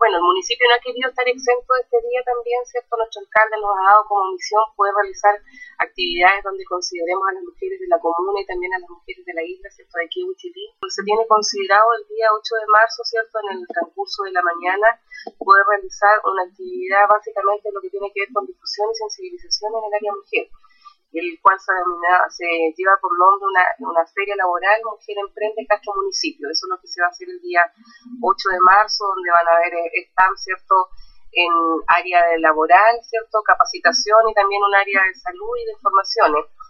Bueno, el municipio no ha querido estar exento de este día también, ¿cierto? Nuestro alcalde nos ha dado como misión poder realizar actividades donde consideremos a las mujeres de la comuna y también a las mujeres de la isla, ¿cierto? De aquí en Huichilí. Se tiene considerado el día 8 de marzo, ¿cierto? En el transcurso de la mañana, poder realizar una actividad básicamente lo que tiene que ver con difusión y sensibilización en el área mujer, el cual se lleva por nombre una feria laboral Mujer Emprende Castro Municipio. Eso es lo que se va a hacer el día 8 de marzo, donde van a haber stands, ¿cierto?, en área de laboral, ¿cierto?, capacitación y también un área de salud y de formaciones.